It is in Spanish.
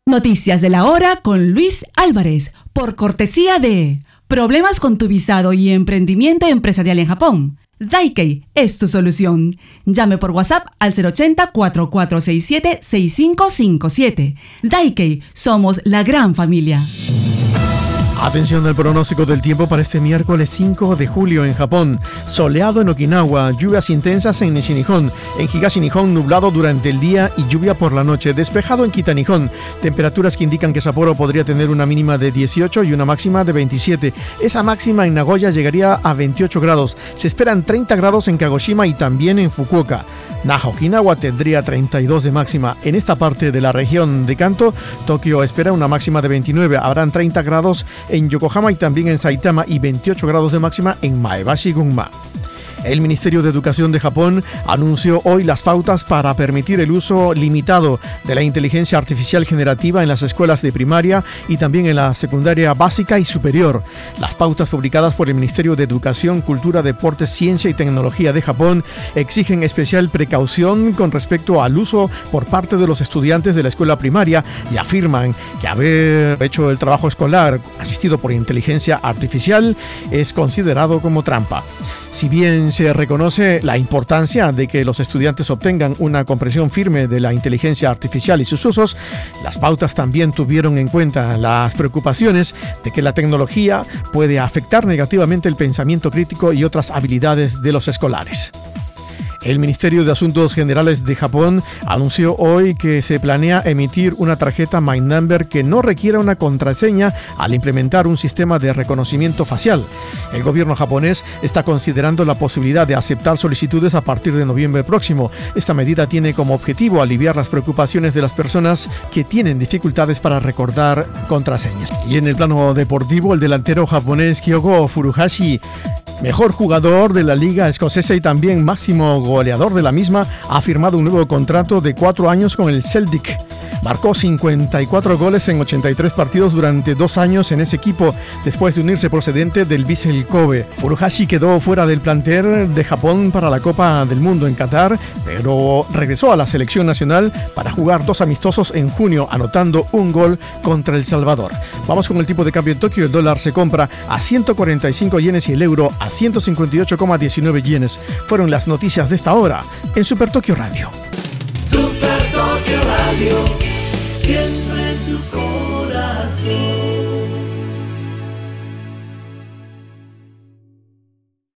Noticias de la hora con Luis Álvarez, por cortesía de Problemas con tu visado y emprendimiento empresarial en Japón. Daikei es tu solución. Llame por WhatsApp al 080-4467-6557. Daikei, somos la gran familia. Atención al pronóstico del tiempo para este miércoles 5 de julio en Japón. Soleado en Okinawa, lluvias intensas en Nishinihon. En Higashi-Nihon, nublado durante el día y lluvia por la noche. Despejado en Kita-Nihon. Temperaturas que indican que Sapporo podría tener una mínima de 18 y una máxima de 27. Esa máxima en Nagoya llegaría a 28 grados. Se esperan 30 grados en Kagoshima y también en Fukuoka. Naha, Okinawa tendría 32 de máxima. En esta parte de la región de Kanto, Tokio espera una máxima de 29. Habrán 30 grados en Yokohama y también en Saitama y 28 grados de máxima en Maebashi, Gunma. El Ministerio de Educación de Japón anunció hoy las pautas para permitir el uso limitado de la inteligencia artificial generativa en las escuelas de primaria y también en la secundaria básica y superior. Las pautas publicadas por el Ministerio de Educación, Cultura, Deportes, Ciencia y Tecnología de Japón exigen especial precaución con respecto al uso por parte de los estudiantes de la escuela primaria y afirman que haber hecho el trabajo escolar asistido por inteligencia artificial es considerado como trampa. Si bien se reconoce la importancia de que los estudiantes obtengan una comprensión firme de la inteligencia artificial y sus usos, las pautas también tuvieron en cuenta las preocupaciones de que la tecnología puede afectar negativamente el pensamiento crítico y otras habilidades de los escolares. El Ministerio de Asuntos Generales de Japón anunció hoy que se planea emitir una tarjeta My Number que no requiera una contraseña al implementar un sistema de reconocimiento facial. El gobierno japonés está considerando la posibilidad de aceptar solicitudes a partir de noviembre próximo. Esta medida tiene como objetivo aliviar las preocupaciones de las personas que tienen dificultades para recordar contraseñas. Y en el plano deportivo, el delantero japonés Kyogo Furuhashi, mejor jugador de la liga escocesa y también máximo goleador de la misma, ha firmado un nuevo contrato de 4 años con el Celtic. Marcó 54 goles en 83 partidos durante 2 años en ese equipo, después de unirse procedente del Vissel Kobe. Furuhashi quedó fuera del plantel de Japón para la Copa del Mundo en Qatar, pero regresó a la selección nacional para jugar 2 amistosos en junio, anotando un gol contra El Salvador. Vamos con el tipo de cambio en Tokio. El dólar se compra a 145 yenes y el euro a 158,19 yenes. Fueron las noticias de esta hora en Super Tokio Radio. Super Tokio Radio, siempre en tu corazón.